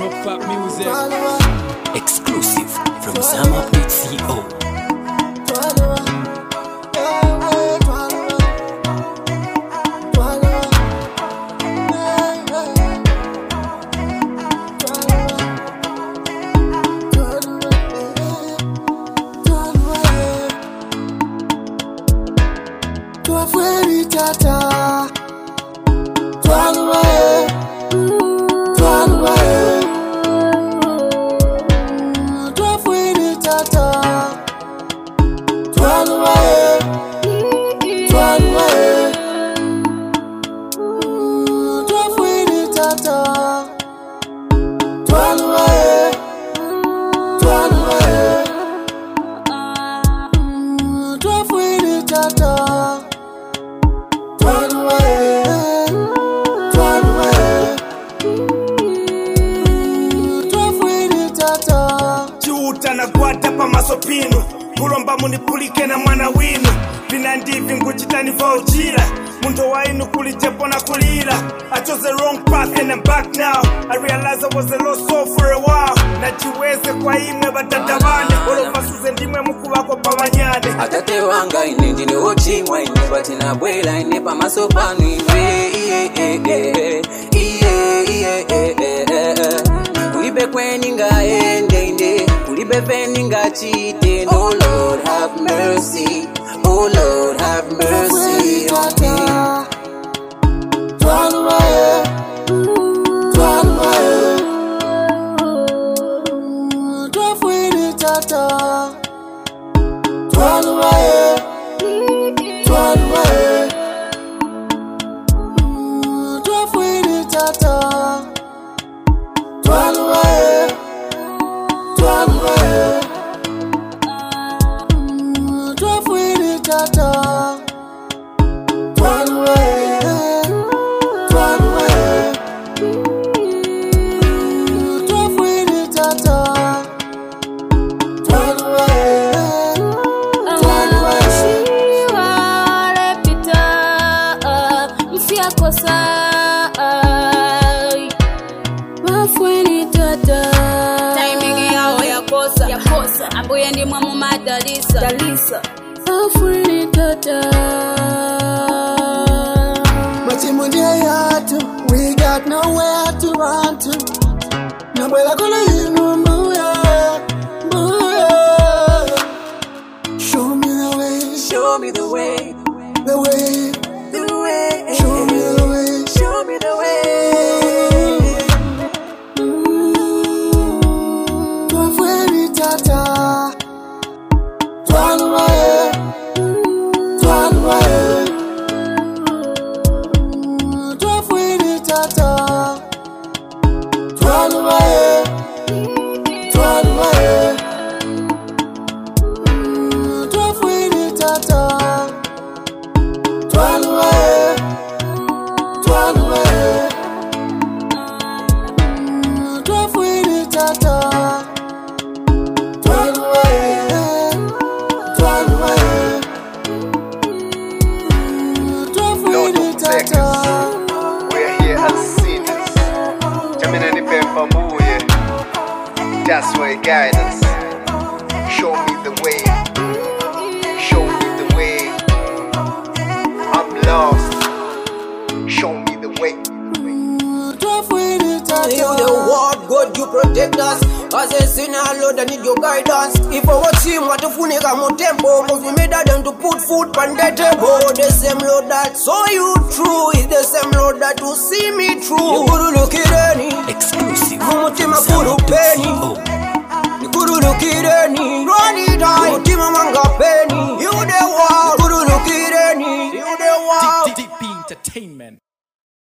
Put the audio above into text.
Rock Pop Music. Exclusive from Zama.co. Nakwata pa masopino kulomba munipulike na mwana winu vina ndivi nguchitani vaujira mundo wainu kulitepo na kulira. I chose the wrong path and I'm back now. I realized I was a lost soul for a while. Najiweze kwa imwe batatabane olopasuze ndimwe mukubako pa manyane atate wanga ine ndine ochimwa ine batina bwela ine pa masopano iwe kulibe kweninga ende kulibe veninga chite. Oh Lord have mercy, oh Lord have mercy on me. Ambuye ndi mwamu madalisa afuni tata Machimundi yatu, we got nowhere to run to. Nabwela kona inu mbuya. Show me the way, Show me the way, the way, the way. show me the way, Show me the way. Twafweni tata. We're here as sinners. Jamina for Muye. That's why guidance. Show me the way. Show me the way. I'm lost. Show me the way. You the word God, you protect us. As a sinner, Lord, I need your guidance. If I watch him, what if we come tempo? Cause we made them to put food on the table. The same Lord that saw you through is the same Lord that will see me through. You could look at any Exclusive from from penny. Zama.co. You could look at any. Run it out.